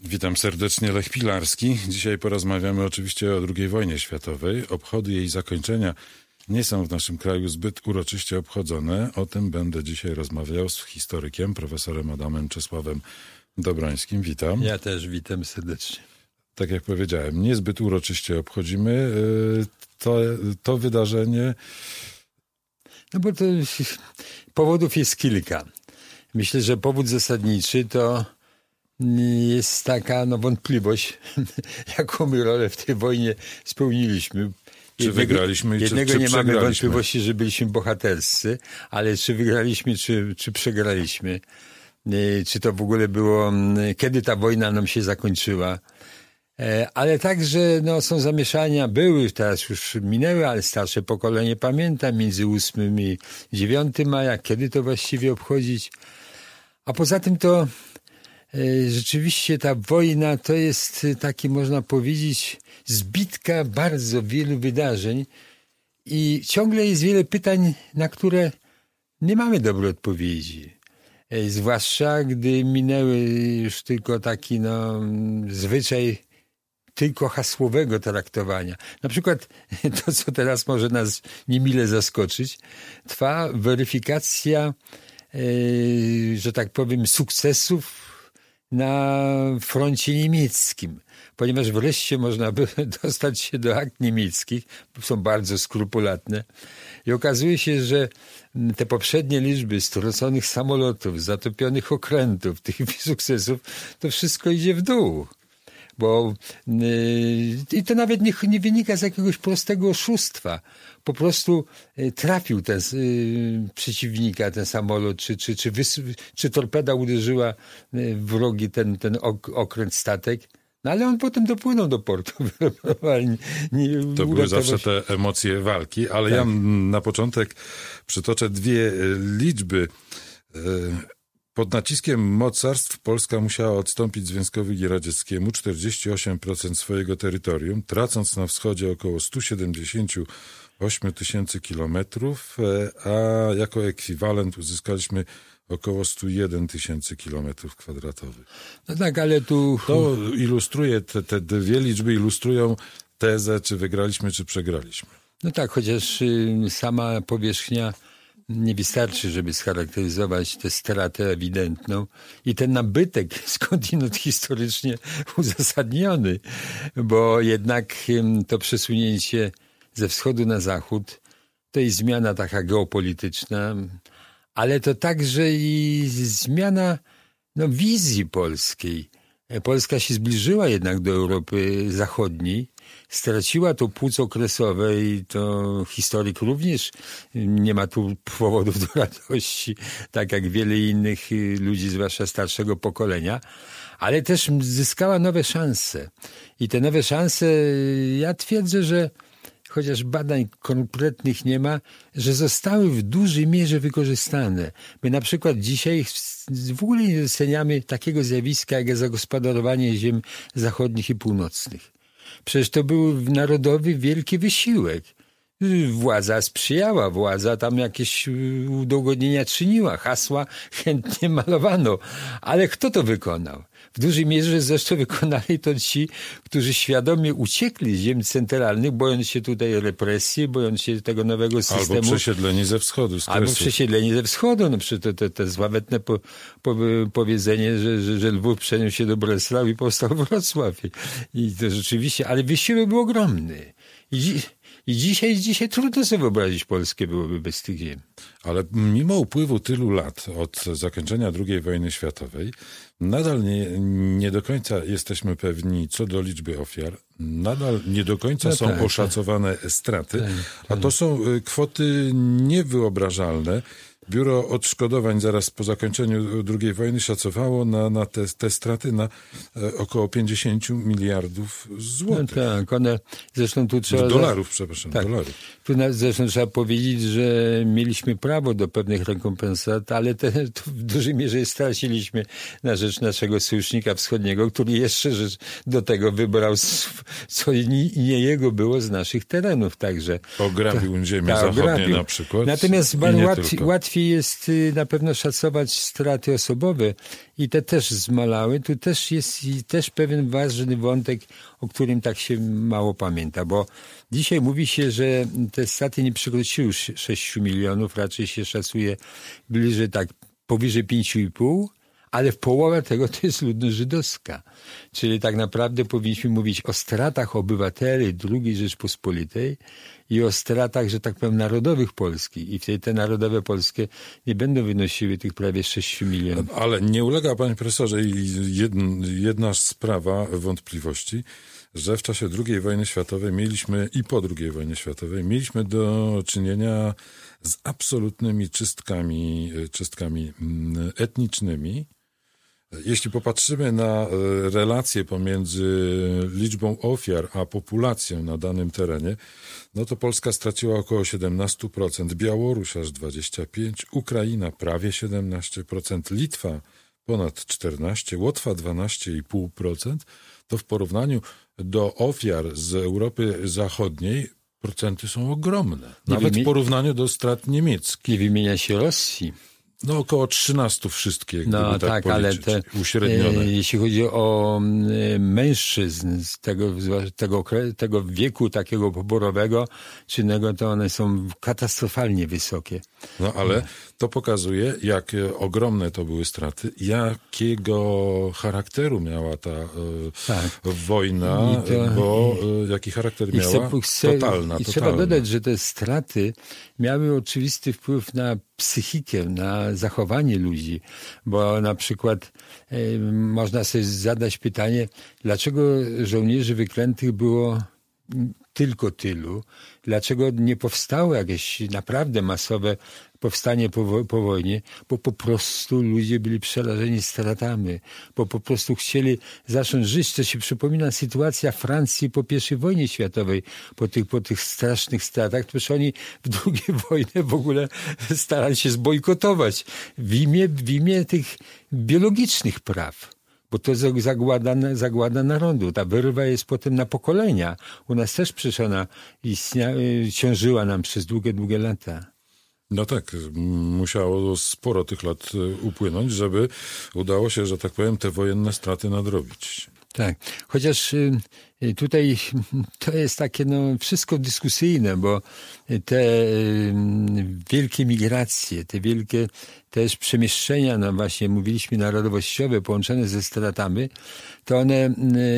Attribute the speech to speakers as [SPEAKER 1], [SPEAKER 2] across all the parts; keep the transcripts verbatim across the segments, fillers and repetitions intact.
[SPEAKER 1] Witam serdecznie, Lech Pilarski. Dzisiaj porozmawiamy oczywiście o drugiej wojnie światowej. Obchody jej zakończenia nie są w naszym kraju zbyt uroczyście obchodzone. O tym będę dzisiaj rozmawiał z historykiem, profesorem Adamem Czesławem Dobrońskim. Witam.
[SPEAKER 2] Ja też witam serdecznie.
[SPEAKER 1] Tak jak powiedziałem, niezbyt uroczyście obchodzimy to, to wydarzenie.
[SPEAKER 2] No bo to powodów jest kilka. Myślę, że powód zasadniczy to jest taka no, wątpliwość, jaką my rolę w tej wojnie spełniliśmy.
[SPEAKER 1] Czy jednego, wygraliśmy,
[SPEAKER 2] jednego
[SPEAKER 1] czy, czy
[SPEAKER 2] nie mamy wątpliwości, że byliśmy bohaterscy, ale czy wygraliśmy, czy, czy przegraliśmy. Czy to w ogóle było, kiedy ta wojna nam się zakończyła. Ale także no, są zamieszania, były, teraz już minęły, ale starsze pokolenie pamięta, między ósmym i dziewiątym maja, kiedy to właściwie obchodzić. A poza tym to e, rzeczywiście ta wojna to jest taki, można powiedzieć, zbitka bardzo wielu wydarzeń i ciągle jest wiele pytań, na które nie mamy dobrej odpowiedzi. E, zwłaszcza gdy minęły już tylko taki no, zwyczaj tylko hasłowego traktowania. Na przykład to, co teraz może nas niemile zaskoczyć, trwa weryfikacja, yy, że tak powiem, sukcesów na froncie niemieckim. Ponieważ wreszcie można by dostać się do akt niemieckich, są bardzo skrupulatne. I okazuje się, że te poprzednie liczby straconych samolotów, zatopionych okrętów, tych sukcesów, to wszystko idzie w dół. Bo yy, i to nawet nie, nie wynika z jakiegoś prostego oszustwa. Po prostu yy, trafił ten yy, przeciwnika, ten samolot, czy, czy, czy, wys, czy torpeda uderzyła yy, w rogi ten, ten ok, okręt, statek. No ale on potem dopłynął do portu. nie, nie
[SPEAKER 1] to były zawsze te emocje walki, ale tak. Ja na początek przytoczę dwie liczby. Yy, Pod naciskiem mocarstw Polska musiała odstąpić Związkowi Radzieckiemu czterdzieści osiem procent swojego terytorium, tracąc na wschodzie około sto siedemdziesiąt osiem tysięcy kilometrów, a jako ekwiwalent uzyskaliśmy około sto jeden tysięcy kilometrów kwadratowych.
[SPEAKER 2] No tak, ale tu...
[SPEAKER 1] To ilustruje, te, te dwie liczby ilustrują tezę, czy wygraliśmy, czy przegraliśmy.
[SPEAKER 2] No tak, chociaż y, sama powierzchnia nie wystarczy, żeby scharakteryzować tę stratę ewidentną i ten nabytek skądinąd historycznie uzasadniony, bo jednak to przesunięcie ze wschodu na zachód to jest zmiana taka geopolityczna, ale to także i zmiana no, wizji polskiej. Polska się zbliżyła jednak do Europy Zachodniej, straciła to płuc okresowe i to historyk również nie ma tu powodów do radości, tak jak wiele innych ludzi, zwłaszcza starszego pokolenia, ale też zyskała nowe szanse. I te nowe szanse, ja twierdzę, że chociaż badań konkretnych nie ma, że zostały w dużej mierze wykorzystane. My na przykład dzisiaj w ogóle nie doceniamy takiego zjawiska jak zagospodarowanie ziem zachodnich i północnych. Przecież to był narodowy wielki wysiłek. Władza sprzyjała, władza tam jakieś udogodnienia czyniła, hasła chętnie malowano. Ale kto to wykonał? W dużej mierze zresztą wykonali to ci, którzy świadomie uciekli z ziem centralnych, bojąc się tutaj represji, bojąc się tego nowego systemu.
[SPEAKER 1] Albo przesiedleni ze wschodu. Z
[SPEAKER 2] Albo przesiedleni ze wschodu. No przecież to, to, to sławetne po, po, powiedzenie, że, że, że Lwów przeniósł się do Breslau i powstał Wrocław. I to rzeczywiście, ale wysiłek był ogromny. I dzi- I dzisiaj, dzisiaj trudno sobie wyobrazić Polskę byłoby bez tych ziem.
[SPEAKER 1] Ale mimo upływu tylu lat od zakończenia drugiej wojny światowej, nadal nie, nie do końca jesteśmy pewni co do liczby ofiar. Nadal nie do końca no są tak, oszacowane tak. straty, tak, tak. A to są kwoty niewyobrażalne. Biuro Odszkodowań zaraz po zakończeniu drugiej wojny szacowało na, na te, te straty na e, około pięćdziesiąt miliardów złotych.
[SPEAKER 2] No tak, one zresztą tu trzeba...
[SPEAKER 1] Dolarów, przepraszam,
[SPEAKER 2] tak.
[SPEAKER 1] dolarów.
[SPEAKER 2] Tu na, zresztą trzeba powiedzieć, że mieliśmy prawo do pewnych rekompensat, ale te, to w dużej mierze straciliśmy na rzecz naszego sojusznika wschodniego, który jeszcze rzecz do tego wybrał, co nie, nie jego było z naszych terenów. Także
[SPEAKER 1] ograbił
[SPEAKER 2] to,
[SPEAKER 1] ziemię
[SPEAKER 2] ta,
[SPEAKER 1] zachodnie
[SPEAKER 2] ograbił.
[SPEAKER 1] na przykład.
[SPEAKER 2] Natomiast łatwiej, łatwiej Łatwiej jest na pewno szacować straty osobowe i te też zmalały. Tu też jest też pewien ważny wątek, o którym tak się mało pamięta, bo dzisiaj mówi się, że te straty nie przekroczyły sześciu milionów, raczej się szacuje bliżej tak powyżej pięciu i pół. Ale połowa tego to jest ludność żydowska. Czyli tak naprawdę powinniśmy mówić o stratach obywateli drugiej Rzeczpospolitej i o stratach, że tak powiem, narodowych Polski. I wtedy te narodowe polskie nie będą wynosiły tych prawie sześciu milionów.
[SPEAKER 1] Ale nie ulega, panie profesorze, jedna, jedna sprawa wątpliwości, że w czasie drugiej wojny światowej mieliśmy i po drugiej wojnie światowej mieliśmy do czynienia z absolutnymi czystkami, czystkami etnicznymi. Jeśli popatrzymy na relacje pomiędzy liczbą ofiar a populacją na danym terenie, no to Polska straciła około siedemnaście procent, Białoruś aż dwadzieścia pięć procent, Ukraina prawie siedemnaście procent, Litwa ponad czternaście procent, Łotwa dwanaście i pół procent. To w porównaniu do ofiar z Europy Zachodniej procenty są ogromne. Nawet w porównaniu do strat niemieckich.
[SPEAKER 2] Nie wymienia się Rosji.
[SPEAKER 1] No około trzynastu wszystkie, gdyby
[SPEAKER 2] no,
[SPEAKER 1] tak,
[SPEAKER 2] tak ale te,
[SPEAKER 1] uśrednione.
[SPEAKER 2] E, jeśli chodzi o e, mężczyzn z tego, tego, tego wieku takiego poborowego, czynnego, to one są katastrofalnie wysokie.
[SPEAKER 1] No ale to pokazuje, jak ogromne to były straty, jakiego charakteru miała ta e, tak. wojna, to, bo e, jaki charakter miała? Chcę, chcę, totalna,
[SPEAKER 2] I
[SPEAKER 1] totalna.
[SPEAKER 2] Trzeba dodać, że te straty miały oczywisty wpływ na psychikę, na zachowanie ludzi, bo na przykład e, można sobie zadać pytanie, dlaczego żołnierzy wyklętych było tylko tylu, dlaczego nie powstało jakieś naprawdę masowe powstanie po, po wojnie, bo po prostu ludzie byli przerażeni stratami, bo po prostu chcieli zacząć żyć. To się przypomina sytuacja Francji po pierwszej wojnie światowej, po tych, po tych strasznych stratach, przecież oni w drugiej wojnie w ogóle starali się zbojkotować w imię, w imię tych biologicznych praw. Bo to jest zagłada, zagłada narodu. Ta wyrwa jest potem na pokolenia. U nas też przecież ona istnia, ciążyła nam przez długie, długie lata.
[SPEAKER 1] No tak, musiało sporo tych lat upłynąć, żeby udało się, że tak powiem, te wojenne straty nadrobić.
[SPEAKER 2] Tak, chociaż tutaj to jest takie no, wszystko dyskusyjne, bo te wielkie migracje, te wielkie też przemieszczenia, no właśnie mówiliśmy narodowościowe, połączone ze stratami, to one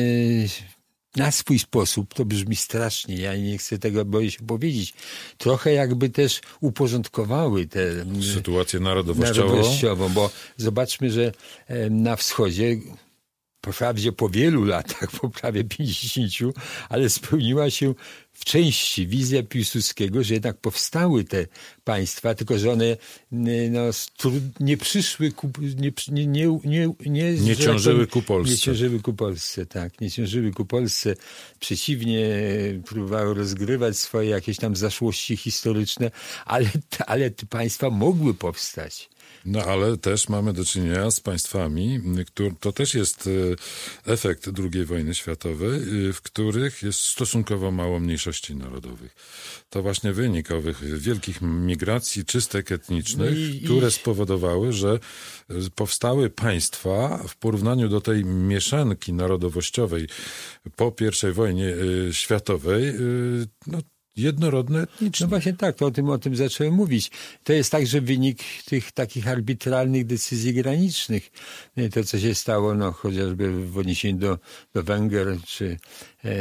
[SPEAKER 2] na swój sposób, to brzmi strasznie, ja nie chcę tego, boję się powiedzieć, trochę jakby też uporządkowały tę
[SPEAKER 1] sytuację narodowościową.
[SPEAKER 2] narodowościową, bo zobaczmy, że na wschodzie wprawdzie po wielu latach, po prawie pięćdziesięciu, ale spełniła się w części wizja Piłsudskiego, że jednak powstały te państwa, tylko że one no, nie przyszły, ku, nie, nie, nie, nie, nie,
[SPEAKER 1] nie ciążyły ku Polsce.
[SPEAKER 2] Nie ciążyły ku Polsce, tak. Nie ciążyły ku Polsce. Przeciwnie, próbowały rozgrywać swoje jakieś tam zaszłości historyczne, ale, ale te państwa mogły powstać.
[SPEAKER 1] No ale też mamy do czynienia z państwami, które, to też jest efekt drugiej wojny światowej, w których jest stosunkowo mało mniejszości narodowych. To właśnie wynik owych wielkich migracji, czystek etnicznych, no i, które i... spowodowały, że powstały państwa w porównaniu do tej mieszanki narodowościowej po pierwszej wojnie światowej, no jednorodne etnicznie.
[SPEAKER 2] No właśnie tak, to o tym, o tym zacząłem mówić. To jest także wynik tych takich arbitralnych decyzji granicznych. To, co się stało, no chociażby w odniesieniu do, do Węgier, czy e,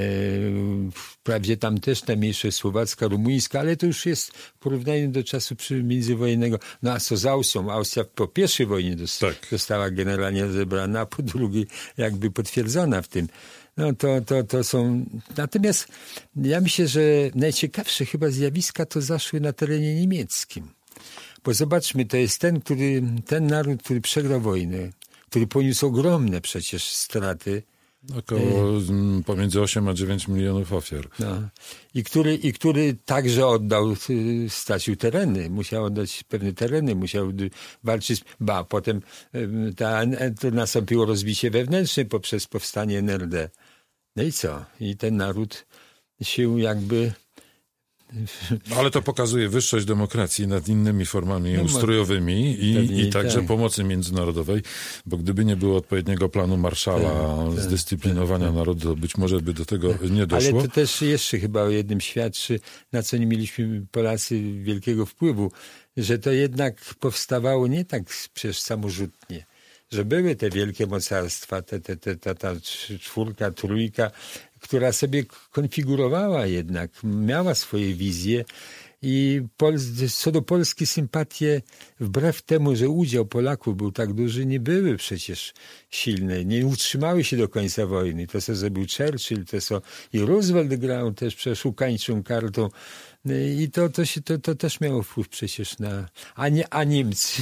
[SPEAKER 2] wprawdzie tam też ta mniejszość słowacka, rumuńska, ale to już jest w porównaniu do czasu międzywojennego. No a co z Austrią? Austria po pierwszej wojnie została, tak. została generalnie rozebrana, a po drugiej jakby potwierdzona w tym. No to, to, to są... Natomiast ja myślę, że najciekawsze chyba zjawiska to zaszły na terenie niemieckim. Bo zobaczmy, to jest ten, który, ten naród, który przegrał wojnę, który poniósł ogromne przecież straty.
[SPEAKER 1] Około y- pomiędzy osiem a dziewięć milionów ofiar.
[SPEAKER 2] No. I, który, I który także oddał, stracił tereny, musiał oddać pewne tereny, musiał walczyć, ba, potem ta, to nastąpiło rozbicie wewnętrzne poprzez powstanie N R D. No i co? I ten naród się jakby
[SPEAKER 1] Ale to pokazuje wyższość demokracji nad innymi formami
[SPEAKER 2] no,
[SPEAKER 1] ustrojowymi i, i także
[SPEAKER 2] tak.
[SPEAKER 1] pomocy międzynarodowej, bo gdyby nie było odpowiedniego planu Marshalla
[SPEAKER 2] tak,
[SPEAKER 1] zdyscyplinowania tak, tak. narodu, to być może by do tego tak. nie doszło.
[SPEAKER 2] Ale to też jeszcze chyba o jednym świadczy, na co nie mieliśmy Polacy wielkiego wpływu, że to jednak powstawało nie tak przecież samorzutnie, że były te wielkie mocarstwa, te, te, te, ta, ta czwórka, trójka, która sobie konfigurowała jednak, miała swoje wizje i Pol- co do Polski sympatie, wbrew temu, że udział Polaków był tak duży, nie były przecież silne, nie utrzymały się do końca wojny. To, co zrobił Churchill, to, co i Roosevelt grał też przecież ukańczą kartą. I to, to, się, to, to też miało wpływ przecież na... A, nie, a Niemcy,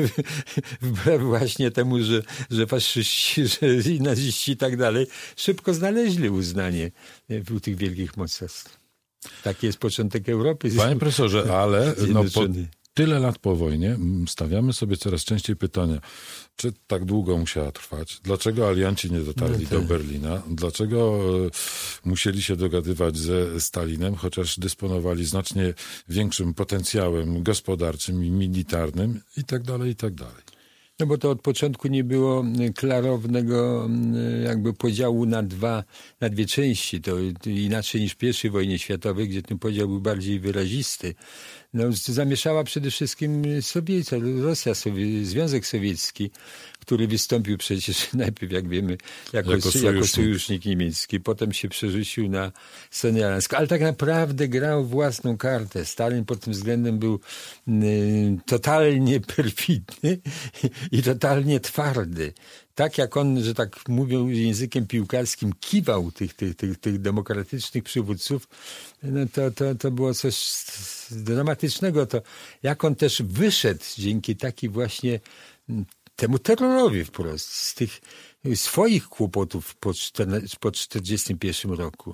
[SPEAKER 2] wbrew właśnie temu, że, że faszyści, że i naziści i tak dalej, szybko znaleźli uznanie u tych wielkich mocarstw. Taki jest początek Europy.
[SPEAKER 1] Panie profesorze, ale no, po tyle lat po wojnie stawiamy sobie coraz częściej pytania, czy tak długo musiała trwać? Dlaczego alianci nie dotarli no do Berlina? Dlaczego musieli się dogadywać ze Stalinem, chociaż dysponowali znacznie większym potencjałem gospodarczym i militarnym i tak dalej, i tak dalej?
[SPEAKER 2] No bo to od początku nie było klarownego jakby podziału na dwa, na dwie części. To inaczej niż w pierwszej wojnie światowej, gdzie ten podział był bardziej wyrazisty. No, zamieszała przede wszystkim Sowiec, Rosja, Sowie, Związek Sowiecki, który wystąpił przecież najpierw, jak wiemy, jako, jako, sojusznik. jako sojusznik niemiecki. Potem się przerzucił na scenę aliancką. Ale tak naprawdę grał własną kartę. Stalin pod tym względem był y, totalnie perfidny i totalnie twardy. Tak jak on, że tak mówią językiem piłkarskim, kiwał tych, tych, tych, tych demokratycznych przywódców, no to, to, to było coś dramatycznego. To jak on też wyszedł dzięki takiej właśnie temu terrorowi wprost z tych swoich kłopotów po tysiąc dziewięćset czterdziestym pierwszym roku.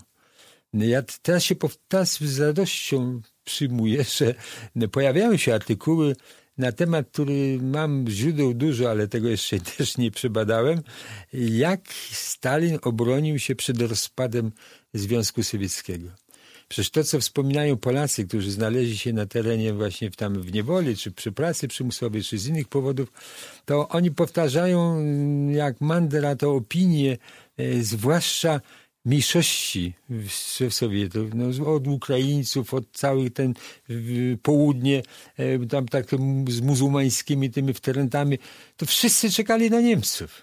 [SPEAKER 2] Ja teraz się teraz z radością przyjmuję, że pojawiają się artykuły na temat, który mam źródeł dużo, ale tego jeszcze też nie przebadałem, jak Stalin obronił się przed rozpadem Związku Sowieckiego. Przecież to, co wspominają Polacy, którzy znaleźli się na terenie właśnie tam w niewoli, czy przy pracy przymusowej, czy z innych powodów, to oni powtarzają jak mantra to opinie, e, zwłaszcza mniejszości Sowietów, no, od Ukraińców, od całych ten w, południe, e, tam tak z muzułmańskimi tymi wtrętami, to wszyscy czekali na Niemców.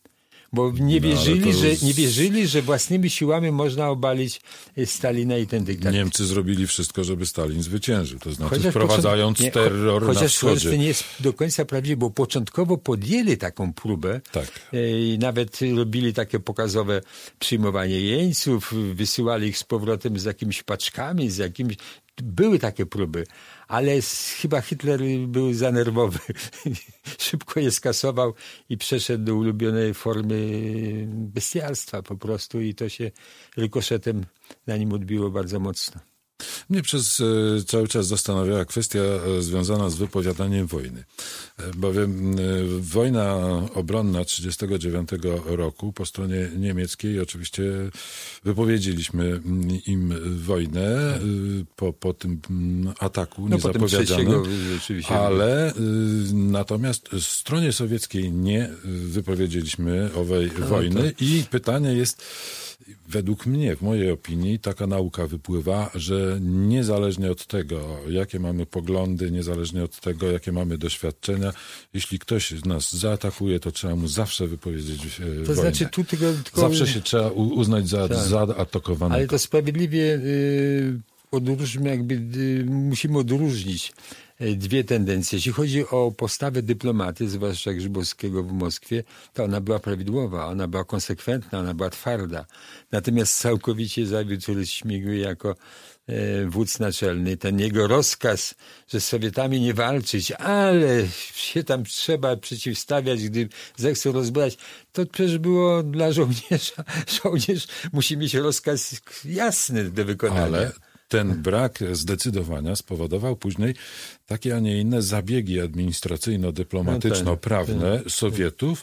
[SPEAKER 2] Bo nie wierzyli, no, że, nie wierzyli, że własnymi siłami można obalić Stalina i ten dyktat.
[SPEAKER 1] Niemcy zrobili wszystko, żeby Stalin zwyciężył. To znaczy chociaż wprowadzając nie, terror
[SPEAKER 2] chociaż
[SPEAKER 1] na wschodzie.
[SPEAKER 2] Chociaż to nie jest do końca prawdziwe, bo początkowo podjęli taką próbę.
[SPEAKER 1] Tak.
[SPEAKER 2] I nawet robili takie pokazowe przyjmowanie jeńców, wysyłali ich z powrotem z jakimiś paczkami, z jakimiś... Były takie próby, ale chyba Hitler był za nerwowy. Szybko je skasował i przeszedł do ulubionej formy bestialstwa po prostu i to się rykoszetem na nim odbiło bardzo mocno.
[SPEAKER 1] Mnie przez e, cały czas zastanawiała kwestia e, związana z wypowiadaniem wojny. E, bowiem e, wojna obronna tysiąc dziewięćset trzydziestego dziewiątego roku po stronie niemieckiej oczywiście wypowiedzieliśmy im wojnę e, po, po tym ataku
[SPEAKER 2] no,
[SPEAKER 1] niezapowiedzianym,
[SPEAKER 2] oczywiście.
[SPEAKER 1] ale e, natomiast stronie sowieckiej nie wypowiedzieliśmy owej no, wojny to... i pytanie jest, według mnie, w mojej opinii, taka nauka wypływa, że niezależnie od tego, jakie mamy poglądy, niezależnie od tego, jakie mamy doświadczenia, jeśli ktoś nas zaatakuje, to trzeba mu zawsze wypowiedzieć e,
[SPEAKER 2] to
[SPEAKER 1] wojnę.
[SPEAKER 2] Znaczy, tu tylko, tylko...
[SPEAKER 1] Zawsze się trzeba uznać za
[SPEAKER 2] tak.
[SPEAKER 1] zaatakowanego.
[SPEAKER 2] Ale to sprawiedliwie y, odróżmy, jakby y, musimy odróżnić dwie tendencje. Jeśli chodzi o postawę dyplomaty, zwłaszcza Grzybowskiego w Moskwie, to ona była prawidłowa, ona była konsekwentna, ona była twarda. Natomiast całkowicie zawiódł Śmigły jako e, wódz naczelny. Ten jego rozkaz, że z Sowietami nie walczyć, ale się tam trzeba przeciwstawiać, gdy zechcą rozbrać, to przecież było dla żołnierza. Żołnierz musi mieć rozkaz jasny do wykonania.
[SPEAKER 1] Ale ten brak zdecydowania spowodował później takie, a nie inne zabiegi administracyjno-dyplomatyczno-prawne
[SPEAKER 2] no tak, tak.
[SPEAKER 1] Sowietów,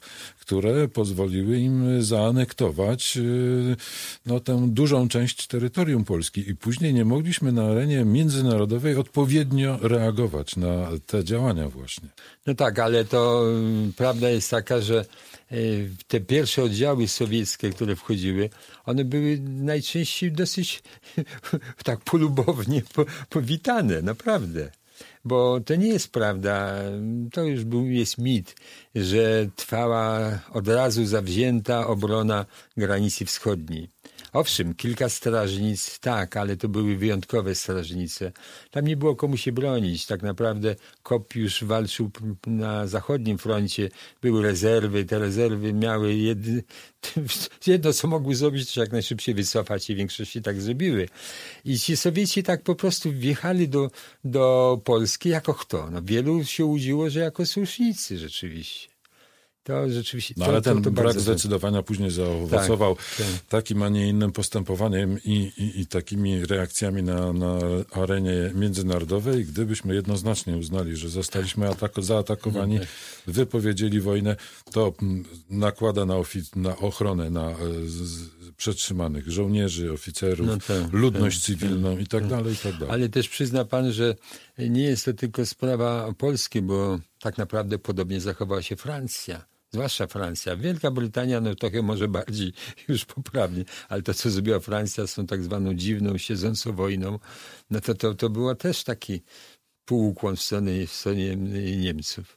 [SPEAKER 1] które pozwoliły im zaanektować no, tę dużą część terytorium Polski i później nie mogliśmy na arenie międzynarodowej odpowiednio reagować na te działania właśnie.
[SPEAKER 2] No tak, ale to prawda jest taka, że te pierwsze oddziały sowieckie, które wchodziły, one były najczęściej dosyć tak polubownie powitane, naprawdę. Bo to nie jest prawda, to już był, jest mit, że trwała od razu zawzięta obrona granicy wschodniej. Owszem, kilka strażnic, tak, ale to były wyjątkowe strażnice. Tam nie było komu się bronić. Tak naprawdę Kopp już walczył na zachodnim froncie. Były rezerwy, te rezerwy miały jedy... jedno, co mogły zrobić, to jak najszybciej wycofać i w większości tak zrobiły. I ci Sowieci tak po prostu wjechali do, do Polski jako kto? No, wielu się łudziło, że jako sojusznicy rzeczywiście. To rzeczywiście.
[SPEAKER 1] No ale
[SPEAKER 2] to,
[SPEAKER 1] ten
[SPEAKER 2] to, to
[SPEAKER 1] brak
[SPEAKER 2] bardzo
[SPEAKER 1] zdecydowania później zaowocował
[SPEAKER 2] tak, tak.
[SPEAKER 1] takim, a nie innym postępowaniem i, i, i takimi reakcjami na, na arenie międzynarodowej. Gdybyśmy jednoznacznie uznali, że zostaliśmy atako- zaatakowani, no tak. wypowiedzieli wojnę, to nakłada na, ofic- na ochronę na z, przetrzymanych żołnierzy, oficerów, no tak, ludność tak, cywilną i tak dalej, i tak dalej.
[SPEAKER 2] Ale też przyzna pan, że nie jest to tylko sprawa Polski, bo tak naprawdę podobnie zachowała się Francja. Zwłaszcza Francja. Wielka Brytania, no trochę może bardziej już poprawnie, ale to, co zrobiła Francja z tą tak zwaną dziwną, siedzącą wojną, no to, to, to było też taki półukłon w stronę, w stronie Niemców.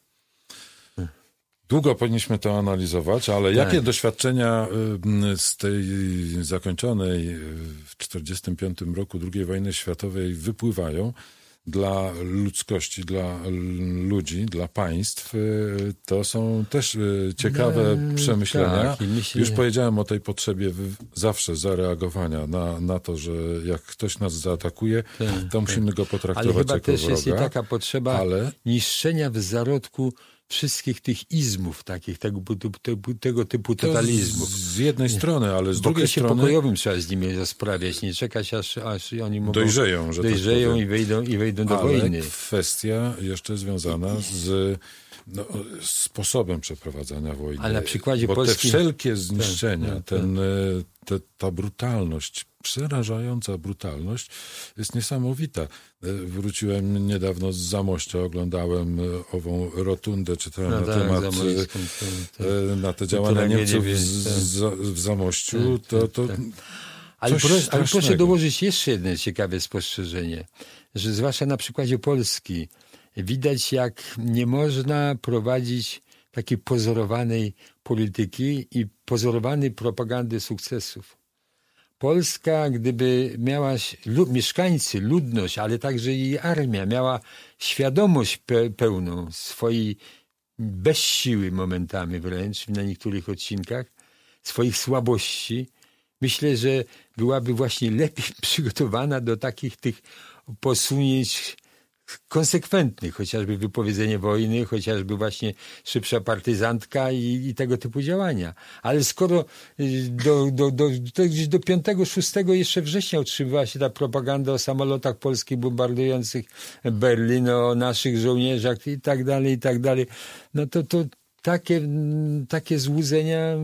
[SPEAKER 1] Długo powinniśmy to analizować, ale
[SPEAKER 2] tak.
[SPEAKER 1] jakie doświadczenia z tej zakończonej w tysiąc dziewięćset czterdziestym piątym roku drugiej wojny światowej wypływają dla ludzkości, dla ludzi, dla państw, to są też ciekawe no, przemyślenia. Tak, myślę... Już powiedziałem o tej potrzebie zawsze zareagowania na, na to, że jak ktoś nas zaatakuje, tak, to musimy tak. go potraktować jako wroga.
[SPEAKER 2] Ale chyba też jest i taka potrzeba ale... niszczenia w zarodku wszystkich tych izmów, takich, tego, tego, tego typu totalizmów.
[SPEAKER 1] Z jednej strony, ale z
[SPEAKER 2] w
[SPEAKER 1] drugiej strony... W okresie
[SPEAKER 2] pokojowym trzeba z nimi rozprawiać, nie czekać, aż, aż oni mogą...
[SPEAKER 1] Dojrzeją, że
[SPEAKER 2] dojrzeją
[SPEAKER 1] tak
[SPEAKER 2] i wejdą, i wejdą do
[SPEAKER 1] ale
[SPEAKER 2] wojny.
[SPEAKER 1] Kwestia jeszcze związana z no, sposobem przeprowadzania wojny.
[SPEAKER 2] Ale na przykładzie
[SPEAKER 1] Bo
[SPEAKER 2] Polski...
[SPEAKER 1] te wszelkie zniszczenia,
[SPEAKER 2] ten,
[SPEAKER 1] ten, te, ta brutalność, przerażająca brutalność jest niesamowita. Wróciłem niedawno z Zamościa, oglądałem ową rotundę, czytałem no na tak, temat zamojską, to, to, na te działania Niemców w, z, w Zamościu.
[SPEAKER 2] Tak,
[SPEAKER 1] to, to
[SPEAKER 2] tak, tak. Ale, pro, ale proszę dołożyć jeszcze jedno ciekawe spostrzeżenie, że zwłaszcza na przykładzie Polski widać, jak nie można prowadzić takiej pozorowanej polityki i pozorowanej propagandy sukcesów. Polska, gdyby miała lud, mieszkańcy, ludność, ale także i armia, miała świadomość pe, pełną swojej bezsiły momentami wręcz na niektórych odcinkach, swoich słabości, myślę, że byłaby właśnie lepiej przygotowana do takich tych posunięć konsekwentnych, chociażby wypowiedzenie wojny, chociażby właśnie szybsza partyzantka i, i tego typu działania. Ale skoro do, do, do, do, do piątego szóstego jeszcze września utrzymywała się ta propaganda o samolotach polskich bombardujących Berlin, o naszych żołnierzach i tak dalej, i tak dalej, no to, to takie, takie złudzenia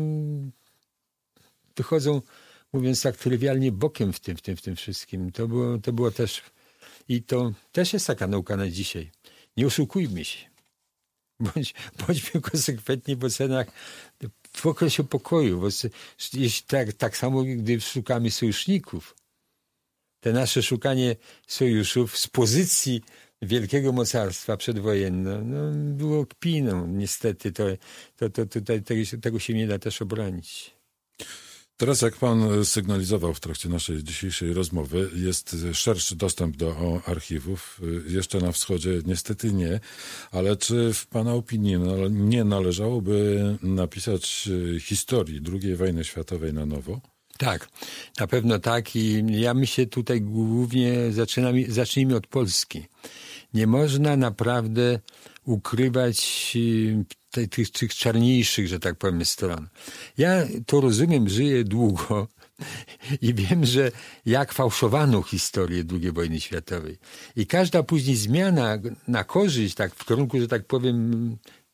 [SPEAKER 2] wychodzą, mówiąc tak trywialnie, bokiem w tym, w tym, w tym wszystkim. To było, to było też I to też jest taka nauka na dzisiaj. Nie oszukujmy się. Bądź, bądźmy konsekwentni w ocenach w okresie pokoju. Bo tak, tak samo, gdy szukamy sojuszników. Te nasze szukanie sojuszów z pozycji wielkiego mocarstwa przedwojenne no, było kpiną. Niestety to, to, to, to, to, tego się nie da też obronić.
[SPEAKER 1] Teraz, jak pan sygnalizował w trakcie naszej dzisiejszej rozmowy, jest szerszy dostęp do archiwów. Jeszcze na wschodzie niestety nie, ale czy w pana opinii nie należałoby napisać historii drugiej wojny światowej na nowo?
[SPEAKER 2] Tak, na pewno tak i ja myślę tutaj głównie zaczynamy, zacznijmy od Polski. Nie można naprawdę ukrywać te, tych, tych czarniejszych, że tak powiem, stron. Ja to rozumiem, żyję długo i wiem, że jak fałszowano historię drugiej wojny światowej. I każda później zmiana na korzyść, tak w kierunku, że tak powiem,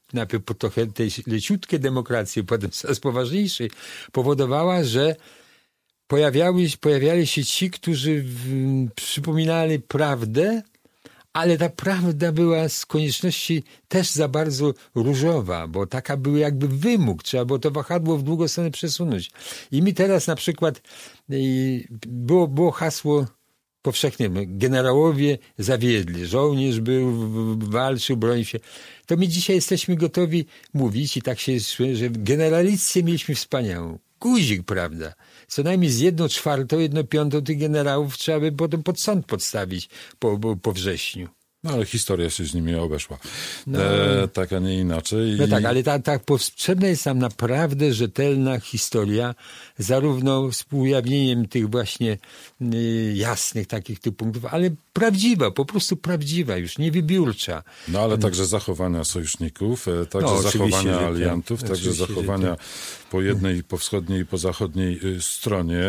[SPEAKER 2] najpierw po trochę tej leciutkiej demokracji, potem coraz poważniejszej, powodowała, że pojawiały, pojawiali się ci, którzy w, przypominali prawdę, ale ta prawda była z konieczności też za bardzo różowa, bo taka był jakby wymóg, trzeba było to wahadło w drugą stronę przesunąć. I mi teraz na przykład było, było hasło powszechnie, generałowie zawiedli, żołnierz był, walczył, bronił się. To my dzisiaj jesteśmy gotowi mówić i tak się, że generalicję mieliśmy wspaniałą. Guzik, prawda? Co najmniej z jedną czwartą, jedną piątą tych generałów trzeba by potem pod sąd podstawić po, po, po wrześniu.
[SPEAKER 1] No ale historia się z nimi obeszła. No, e, tak, a nie inaczej.
[SPEAKER 2] No I... tak, ale tak, tak potrzebna jest nam naprawdę rzetelna historia, zarówno z ujawnieniem tych właśnie y, jasnych takich tych punktów, ale prawdziwa, po prostu prawdziwa już, nie wybiórcza.
[SPEAKER 1] No ale także zachowania sojuszników, e, także no, zachowania aliantów, tak, także zachowania tak. po jednej, po wschodniej i po zachodniej y, stronie.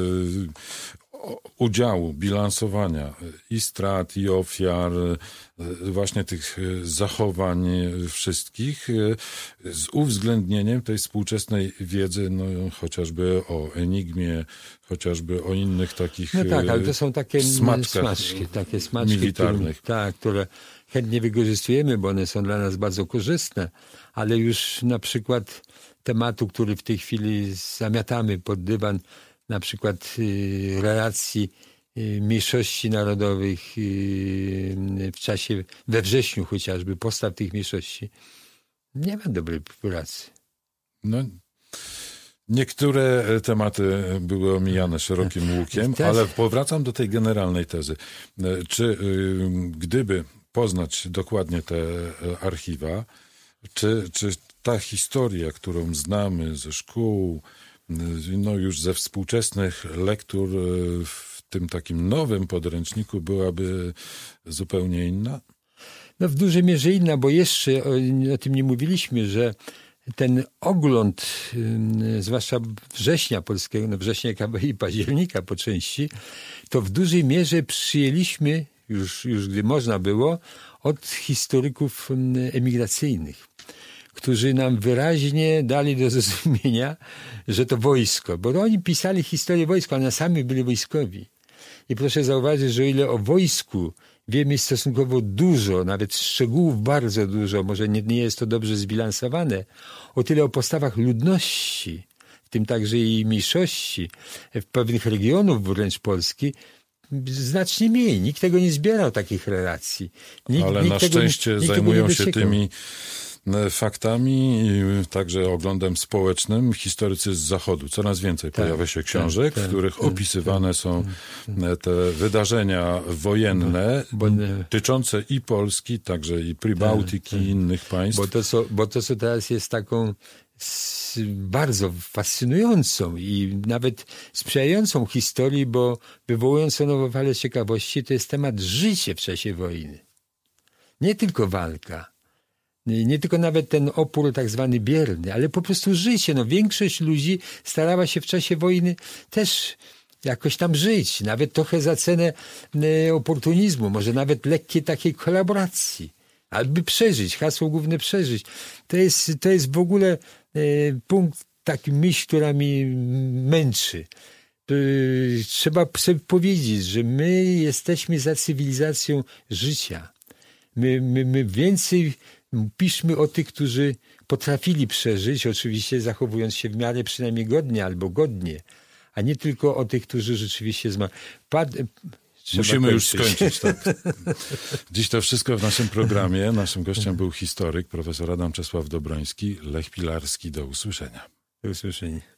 [SPEAKER 1] Y, udziału, bilansowania i strat, i ofiar, właśnie tych zachowań wszystkich z uwzględnieniem tej współczesnej wiedzy, no, chociażby o Enigmie, chociażby o innych takich
[SPEAKER 2] no tak, ale to są takie smaczki, takie smaczki
[SPEAKER 1] militarnych.
[SPEAKER 2] Które, tak, które chętnie wykorzystujemy, bo one są dla nas bardzo korzystne, ale już na przykład tematu, który w tej chwili zamiatamy pod dywan, na przykład y, relacji y, mniejszości narodowych y, w czasie, we wrześniu chociażby, postaw tych mniejszości. Nie ma dobrej pracy.
[SPEAKER 1] No, niektóre tematy były omijane szerokim łukiem, Też... ale powracam do tej generalnej tezy. Czy y, gdyby poznać dokładnie te archiwa, czy, czy ta historia, którą znamy ze szkół, no już ze współczesnych lektur w tym takim nowym podręczniku byłaby zupełnie inna?
[SPEAKER 2] No w dużej mierze inna, bo jeszcze o, o tym nie mówiliśmy, że ten ogląd, zwłaszcza września polskiego, no września i października po części, to w dużej mierze przyjęliśmy, już, już gdy można było, od historyków emigracyjnych, którzy nam wyraźnie dali do zrozumienia, że to wojsko, bo oni pisali historię wojska, ale sami byli wojskowi. I proszę zauważyć, że o ile o wojsku wiemy stosunkowo dużo, nawet szczegółów bardzo dużo, może nie, nie jest to dobrze zbilansowane, o tyle o postawach ludności, w tym także i mniejszości, w pewnych regionów wręcz Polski, znacznie mniej. Nikt tego nie zbierał, takich relacji. Nikt,
[SPEAKER 1] ale
[SPEAKER 2] nikt
[SPEAKER 1] na
[SPEAKER 2] tego,
[SPEAKER 1] szczęście
[SPEAKER 2] nikt
[SPEAKER 1] zajmują się tymi faktami, także oglądem społecznym, historycy z Zachodu. Coraz więcej tak, pojawia się książek, tak, w których tak, opisywane tak, są tak, te wydarzenia wojenne bo, bo, tyczące i Polski, także i Prybałtyki tak, i innych państw.
[SPEAKER 2] Bo to, co, bo to, co teraz jest taką bardzo fascynującą i nawet sprzyjającą historii, bo wywołującą nową falę ciekawości, to jest temat życia w czasie wojny. Nie tylko walka. Nie tylko nawet ten opór tak zwany bierny, ale po prostu życie. No, większość ludzi starała się w czasie wojny też jakoś tam żyć. Nawet trochę za cenę oportunizmu, może nawet lekkiej takiej kolaboracji. Aby przeżyć, hasło główne przeżyć. To jest, to jest w ogóle e, punkt, taki myśl, która mi męczy. E, trzeba sobie powiedzieć, że my jesteśmy za cywilizacją życia. My, my, my więcej piszmy o tych, którzy potrafili przeżyć, oczywiście zachowując się w miarę przynajmniej godnie albo godnie, a nie tylko o tych, którzy rzeczywiście zmarli. Pad...
[SPEAKER 1] Musimy kończyć. już skończyć. Tak. Dziś to wszystko w naszym programie. Naszym gościem był historyk, profesor Adam Czesław Dobroński, Lech Pilarski. Do usłyszenia.
[SPEAKER 2] Do usłyszenia.